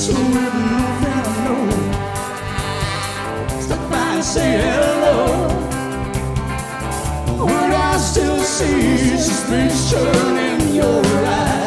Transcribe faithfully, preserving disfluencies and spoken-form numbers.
So if nothing I know, stop by and say hello. Would I still see suspicion in your eyes?